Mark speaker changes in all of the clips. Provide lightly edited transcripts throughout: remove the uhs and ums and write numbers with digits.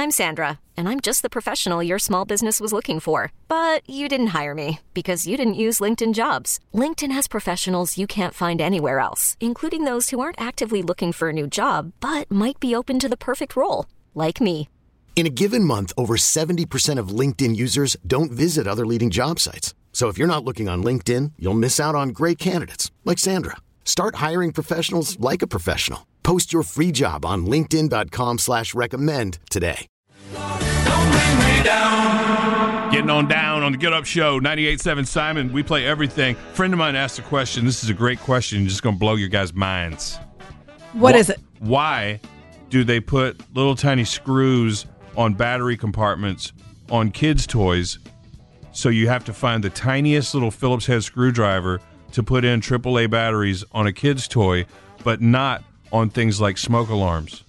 Speaker 1: I'm Sandra, and I'm just the professional your small business was looking for. But you didn't hire me because you didn't use LinkedIn Jobs. LinkedIn has professionals you can't find anywhere else, including those who aren't actively looking for a new job, but might be open to the perfect role, like me.
Speaker 2: In a given month, over 70% of LinkedIn users don't visit other leading job sites. So if you're not looking on LinkedIn, you'll miss out on great candidates like Sandra. Start hiring professionals like a professional. Post your free job on linkedin.com/recommend today.
Speaker 3: Don't bring me down. Getting on down on the Get Up Show, 98.7 Simon. We play everything. A friend of mine asked a question. This is a great question. Just going to blow your guys' minds.
Speaker 4: What is it?
Speaker 3: Why do they put little tiny screws on battery compartments on kids' toys, so you have to find the tiniest little Phillips head screwdriver to put in AAA batteries on a kid's toy, but not on things like smoke alarms?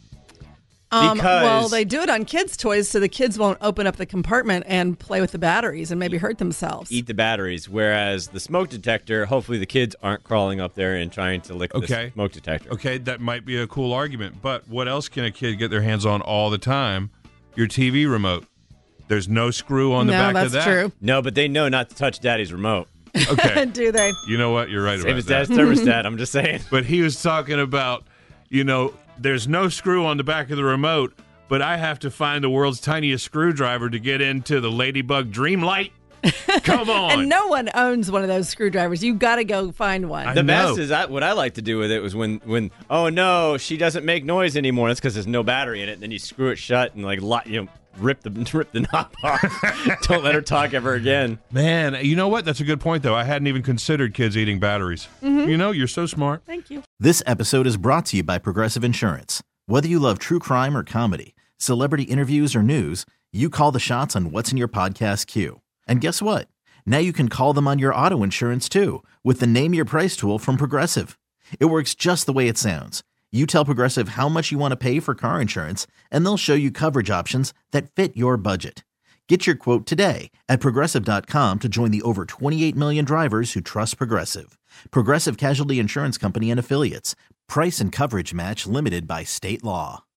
Speaker 4: Well, they do it on kids' toys so the kids won't open up the compartment and play with the batteries and maybe hurt themselves.
Speaker 5: Eat the batteries, whereas the smoke detector, hopefully the kids aren't crawling up there and trying to lick the smoke detector.
Speaker 3: Okay, that might be a cool argument, but what else can a kid get their hands on all the time? Your TV remote. There's no screw on the back of that.
Speaker 4: No, that's true.
Speaker 5: No, but they know not to touch Daddy's remote.
Speaker 3: Okay.
Speaker 4: Do they?
Speaker 3: You know what? You're right
Speaker 5: Same
Speaker 3: about
Speaker 5: as
Speaker 3: that.
Speaker 5: Dad's thermostat, I'm just saying.
Speaker 3: But he was talking about, there's no screw on the back of the remote, but I have to find the world's tiniest screwdriver to get into the Ladybug Dreamlight. Come on.
Speaker 4: And no one owns one of those screwdrivers. You've got to go find one.
Speaker 5: The best is what I like to do with it was when oh no, she doesn't make noise anymore. That's because there's no battery in it. And then you screw it shut and rip the knob off. Don't let her talk ever again.
Speaker 3: Man, you know what? That's a good point, though. I hadn't even considered kids eating batteries. Mm-hmm. You're so smart.
Speaker 4: Thank you.
Speaker 6: This episode is brought to you by Progressive Insurance. Whether you love true crime or comedy, celebrity interviews or news, you call the shots on what's in your podcast queue. And guess what? Now you can call them on your auto insurance, too, with the Name Your Price tool from Progressive. It works just the way it sounds. You tell Progressive how much you want to pay for car insurance, and they'll show you coverage options that fit your budget. Get your quote today at Progressive.com to join the over 28 million drivers who trust Progressive. Progressive Casualty Insurance Company and Affiliates. Price and coverage match limited by state law.